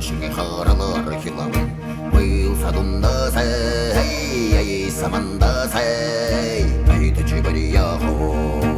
Nuguşun haralar hilavın Uyul sadunda sey Ay samanda sey Ay tecibir yahu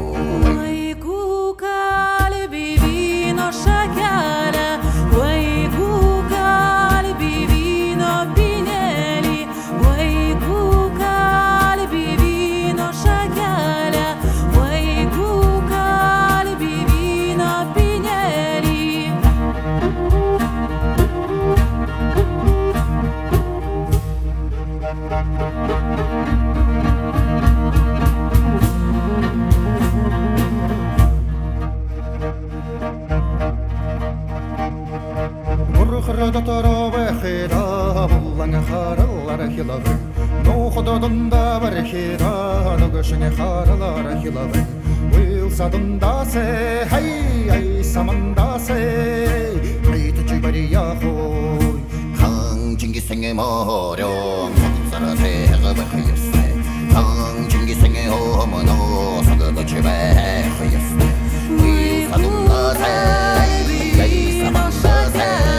Kırıda tarafı xira Bullan xaralar hilavın Noxudadında var xira Nuguşun xaralar hilavın Uyul sadında sey Hey ay samanda sey Ay tecibir yahu Kan Cingiz'in moryon Sadınsara sey Gıbır xıyısı Kan Cingiz'in homunu Sadıdı cübe xıyısı Uyul sadında sey Ay samanda sey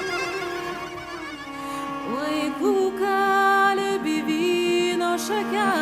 Cuca le bivino șaca